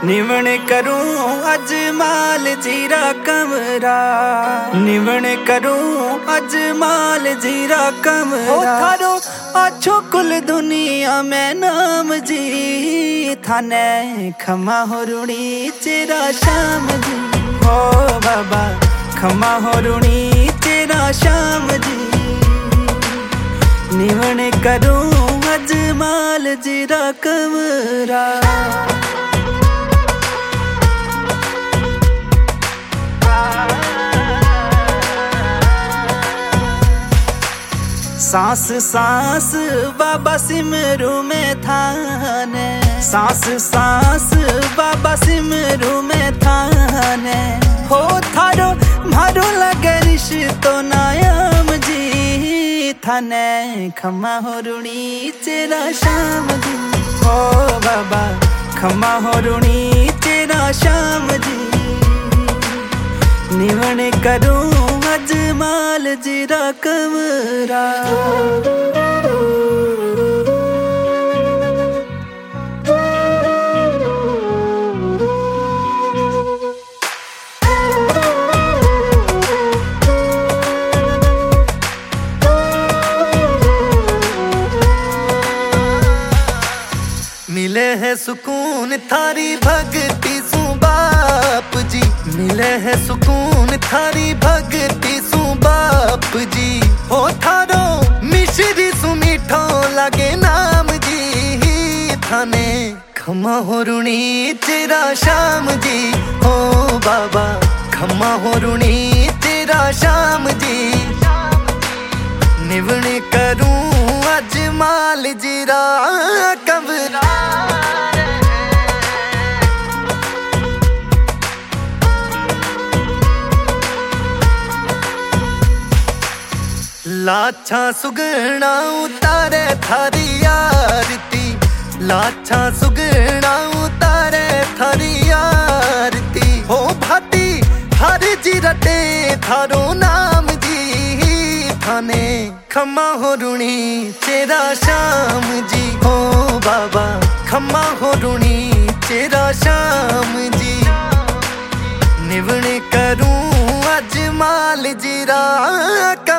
निवण करूं अजमाल जीरा कमरा, निवण करूं अजमाल जीरा कमरा। थारो अच्छो कुल दुनिया में नाम जी, थाने खमा हो रुणी तेरा शाम जी। हो बाबा खमा हो रुणी तेरा शाम जी। निवण करूं अजमाल जीरा कमरा। सांस सांस बाबा सिमरू में थाने, सांस सांस बाबा सिमरू में थाने। हो थारो मारो लगे रिश्तो नायाम जी, थाने खमा हो रुणी तेरा शाम जी। हो बाबा खमा हो रुणी तेरा शाम जी। निवण करूं अजमाल जीरा कमरा। मिले है सुकून थारी भक्ति सु बाप जी, मिले है सुकून थारी भक्ति सु बाप जी। हो थारो मिश्री सु मीठो लगे नाम जी, थाने खमा हो रुणी तेरा शाम जी। हो बाबा खमा हो रुणी तेरा शाम जी। निवण करूं अजमाल जीरा कमरा। लाछा सुगना उतारे थारी आरती, लाछा सुगना उतारे थारी आरती। हो भाती हर जी रटे थारो नाम जी, थाने खमा हो रुणी तेरा शाम जी। हो बाबा खमा हो रुणी तेरा शाम जी। निवण करूं अजमाल जीरा।